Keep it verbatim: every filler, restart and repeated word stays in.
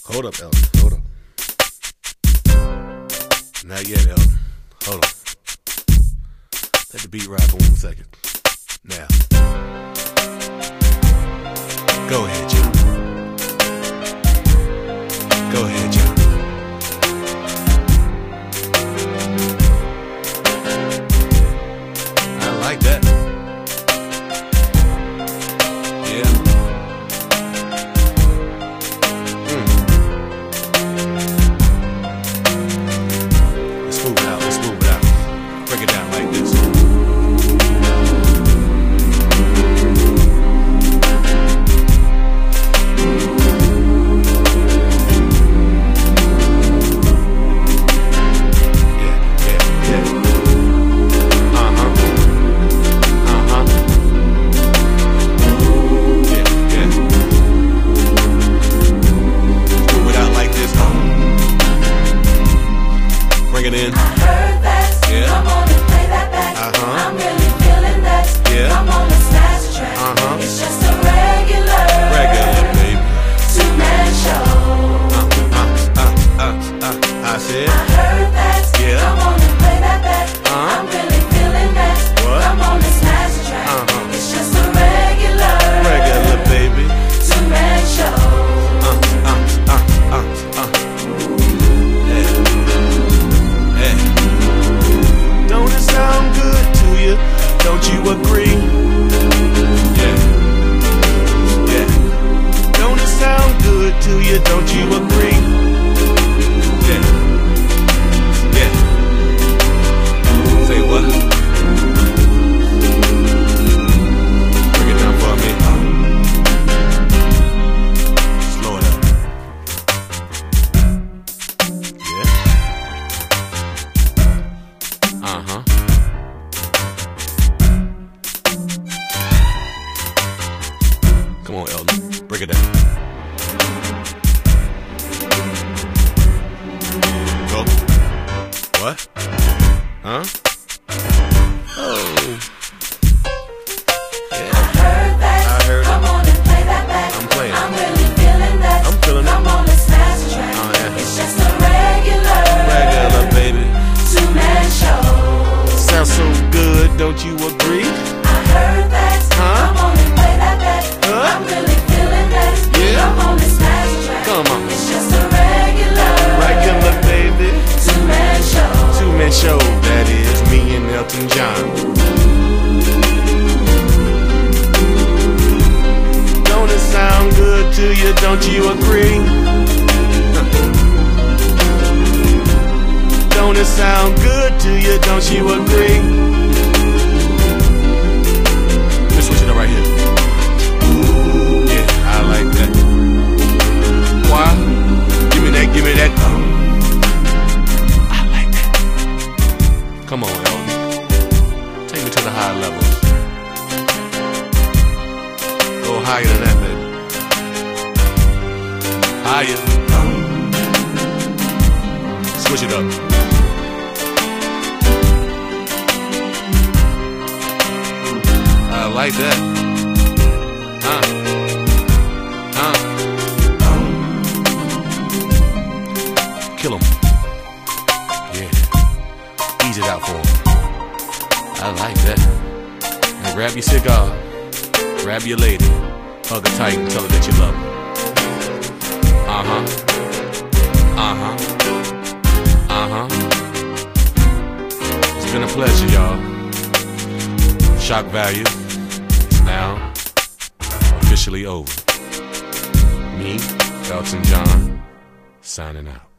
Hold up, Elton. Hold up. Not yet, Elton. Hold on. Let the beat ride for one second. Now. Go ahead, John. Go ahead, John. I like that. Yeah. Mm. Let's move it out. Let's move it out. Break it down like this. In. I heard that. Yeah. Come on and play that back. Uh-huh. I'm really feeling that. Yeah. Come on and smash the track. Uh-huh. It's just a regular, Regular, baby. two-man show. Uh, uh, uh, uh, uh, I said. I heard that. Yeah. Come on and play that back. Uh-huh. I'm really feeling that. What? Come on and smash the track. Uh-huh. It's just a regular, Regular, baby. two-man show. Uh, uh, uh, uh, uh. Yeah. Yeah. Don't it sound good to you? Don't you agree? Yeah. Yeah. Don't it sound good to you? Don't you agree? Yeah. Yeah. Say what? Bring it down for me. Slow it up. Yeah. Uh-huh. Come on, Elton. Break it down. Go. What? Huh? Oh. Yeah. I heard that. I heard it. Come on and play that back. I'm playing. I'm really feeling that. I'm feeling it. Come on and smash the track. Oh, yeah. It's just a regular, Regular, baby. two-man show. Sounds so good, don't you agree? I heard that. Huh? Come on and play that back. Huh? I'm really feeling that. Yeah. Come on and smash the track. Come on. It's just a regular, Regular, baby. two-man show. Two-man show, that is me and Elton John. Don't it sound good to you? Don't you agree? Don't it sound good to you? Don't you agree? Let's switch it up right here. Yeah, I like that. Why? Give me that, give me that. I like that. Come on, Elton. Take me to the high levels. Go higher than that, baby. Higher. Switch it up. I like that. Huh? Huh? Kill him. Yeah. Ease it out for him. I like that. Now grab your cigar. Grab your lady. Hug her tight and tell her that you love her. Uh-huh. Uh-huh. Uh-huh. It's been a pleasure, y'all. Shock value is now officially over. Me, Elton John, signing out.